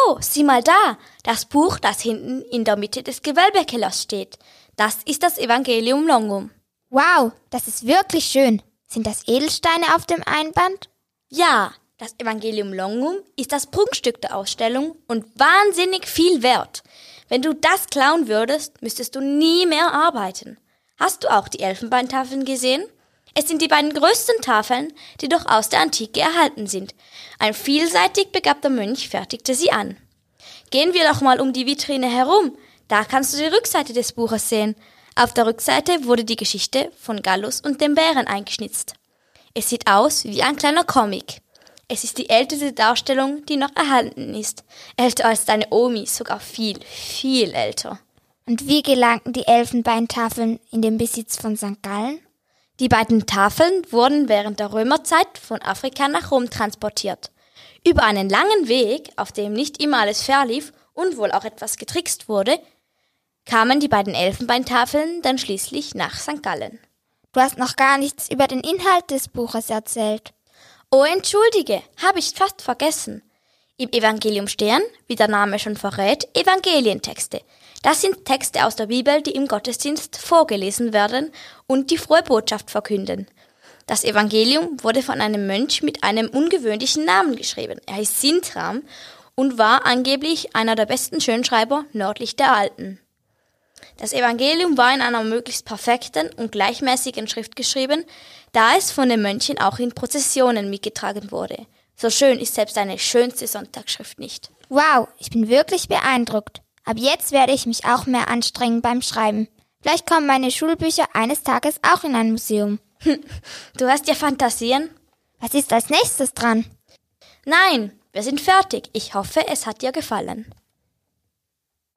Oh, sieh mal da, das Buch, das hinten in der Mitte des Gewölbekellers steht. Das ist das Evangelium Longum. Wow, das ist wirklich schön. Sind das Edelsteine auf dem Einband? Ja, das Evangelium Longum ist das Prunkstück der Ausstellung und wahnsinnig viel wert. Wenn du das klauen würdest, müsstest du nie mehr arbeiten. Hast du auch die Elfenbeintafeln gesehen? Es sind die beiden größten Tafeln, die doch aus der Antike erhalten sind. Ein vielseitig begabter Mönch fertigte sie an. Gehen wir doch mal um die Vitrine herum. Da kannst du die Rückseite des Buches sehen. Auf der Rückseite wurde die Geschichte von Gallus und dem Bären eingeschnitzt. Es sieht aus wie ein kleiner Comic. Es ist die älteste Darstellung, die noch erhalten ist. Älter als deine Omi, sogar viel, viel älter. Und wie gelangten die Elfenbeintafeln in den Besitz von St. Gallen? Die beiden Tafeln wurden während der Römerzeit von Afrika nach Rom transportiert. Über einen langen Weg, auf dem nicht immer alles fair lief und wohl auch etwas getrickst wurde, kamen die beiden Elfenbeintafeln dann schließlich nach St. Gallen. Du hast noch gar nichts über den Inhalt des Buches erzählt. Oh, entschuldige, habe ich fast vergessen. Im Evangelium stehen, wie der Name schon verrät, Evangelientexte. Das sind Texte aus der Bibel, die im Gottesdienst vorgelesen werden und die frohe Botschaft verkünden. Das Evangelium wurde von einem Mönch mit einem ungewöhnlichen Namen geschrieben. Er hieß Sintram und war angeblich einer der besten Schönschreiber nördlich der Alpen. Das Evangelium war in einer möglichst perfekten und gleichmäßigen Schrift geschrieben, da es von den Mönchen auch in Prozessionen mitgetragen wurde. So schön ist selbst eine schönste Sonntagsschrift nicht. Wow, ich bin wirklich beeindruckt. Ab jetzt werde ich mich auch mehr anstrengen beim Schreiben. Vielleicht kommen meine Schulbücher eines Tages auch in ein Museum. Du hast ja Fantasien. Was ist als nächstes dran? Nein, wir sind fertig. Ich hoffe, es hat dir gefallen.